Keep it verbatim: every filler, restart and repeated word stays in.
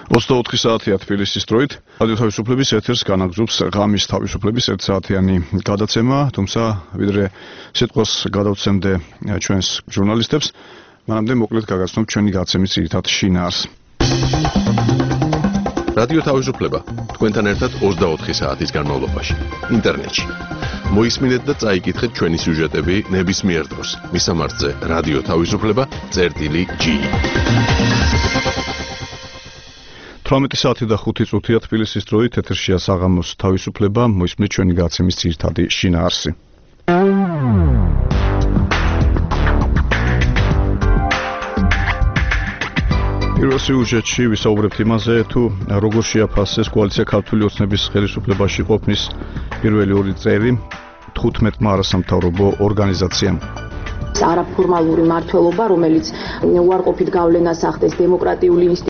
ოცდაოთხი საათია თბილისის დროით. რადიო თავისუფლების ეთერს განაგრძობს ღამის თავისუფლების ერთსაათიანი გადაცემა, თუმცა ვიდრე სიტყვას გადავცემდე ჩვენს ჟურნალისტებს, მანამდე მოკლედ გაგაცნობ ჩვენი გაცემის ძირითად შინაარსს. რადიო თავისუფლება თქვენთან ერთად ოცდაოთხი საათის განმავლობაში ინტერნეტში. მოისმინეთ და წაიკითხეთ ჩვენი სიუჟეტები ნებისმიერ დროს. მისამართზე რადიო თავისუფლება წერტილი ჯი. თვრამეტი საათი და ხუთი წუთია თბილისის დროით ეთერშია საღამოს თავისუფლება, მოისმინეთ ჩვენი გაცემის ძირითადი შინაარსი. პირველ სიუჟეტში ვისაუბრებთ იმაზე, თუ როგორ შეაფასეს კოალიცია ქართული ოცნების ხელისუფლებაში ყოფნის პირველი ორი წელი თხუთმეტმა არასამთავრობო ორგანიზაციამ. არაფორმალური მმართველობა, რომელიც უარყოფით გავლენას ახდენს დემოკრატიული